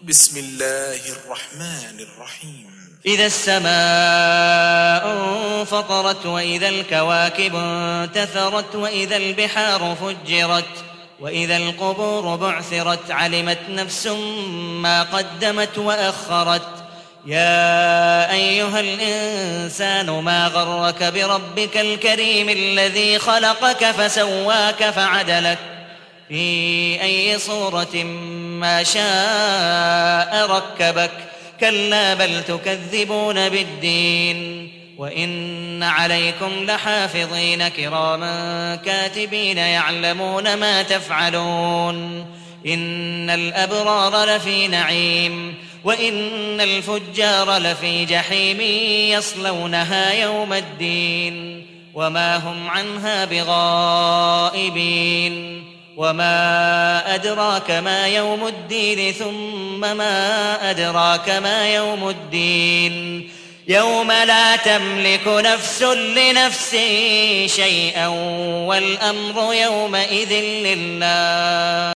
بسم الله الرحمن الرحيم إذا السماء انفطرت وإذا الكواكب انتثرت وإذا البحار فجرت وإذا القبور بعثرت علمت نفس ما قدمت وأخرت يا أيها الإنسان ما غرك بربك الكريم الذي خلقك فسواك فعدلك في أي صورة ما شاء ركبك كلا بل تكذبون بالدين وإن عليكم لحافظين كراما كاتبين يعلمون ما تفعلون إن الأبرار لفي نعيم وإن الفجار لفي جحيم يصلونها يوم الدين وما هم عنها بغائبين وما أدراك ما يوم الدين ثم ما أدراك ما يوم الدين يوم لا تملك نفس لنفس شيئا والأمر يومئذ لله